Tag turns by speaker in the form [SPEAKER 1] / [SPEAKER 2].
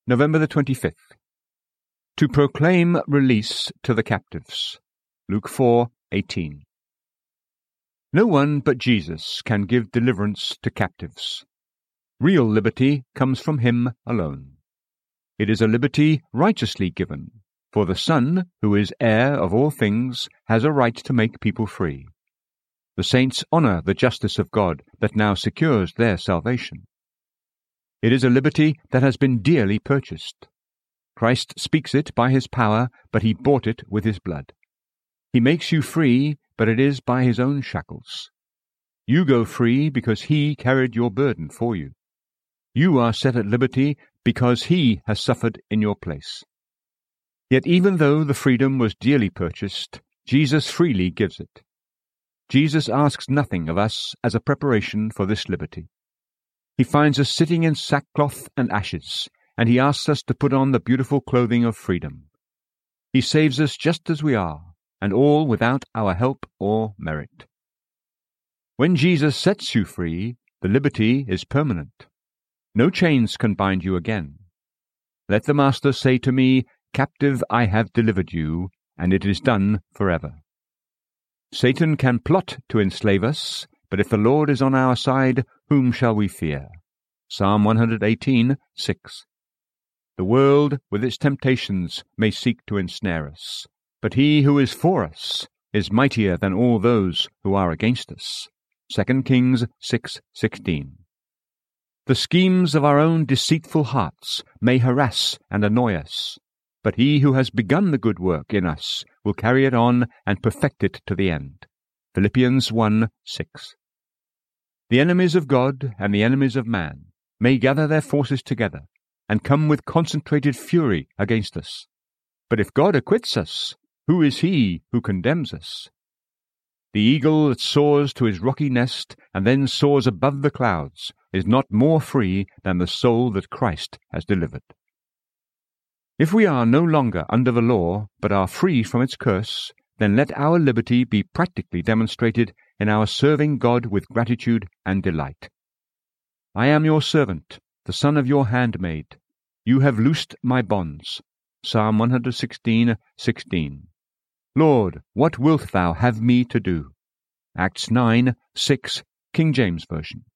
[SPEAKER 1] November the 25th. To proclaim release to the captives. Luke 4:18. No one but Jesus can give deliverance to captives. Real liberty comes from him alone. It is a liberty righteously given, for the Son, who is heir of all things, has a right to make people free. The saints honor the justice of God that now secures their salvation. It is a liberty that has been dearly purchased. Christ speaks it by his power, but he bought it with his blood. He makes you free, but it is by his own shackles. You go free because he carried your burden for you. You are set at liberty because he has suffered in your place. Yet even though the freedom was dearly purchased, Jesus freely gives it. Jesus asks nothing of us as a preparation for this liberty. He finds us sitting in sackcloth and ashes, and he asks us to put on the beautiful clothing of freedom. He saves us just as we are, and all without our help or merit. When Jesus sets you free, the liberty is permanent. No chains can bind you again. Let the Master say to me, "Captive, I have delivered you," and it is done forever. Satan can plot to enslave us, but if the Lord is on our side, whom shall we fear? Psalm 118:6. The world, with its temptations, may seek to ensnare us, but he who is for us is mightier than all those who are against us. 2 Kings 6:16. The schemes of our own deceitful hearts may harass and annoy us, but he who has begun the good work in us will carry it on and perfect it to the end. Philippians 1:6. The enemies of God and the enemies of man may gather their forces together and come with concentrated fury against us. But if God acquits us, who is he who condemns us? The eagle that soars to his rocky nest and then soars above the clouds is not more free than the soul that Christ has delivered. If we are no longer under the law, but are free from its curse, then let our liberty be practically demonstrated in our serving God with gratitude and delight. I am your servant, the son of your handmaid. You have loosed my bonds. Psalm 116:16. Lord, what wilt thou have me to do? Acts 9:6, King James Version.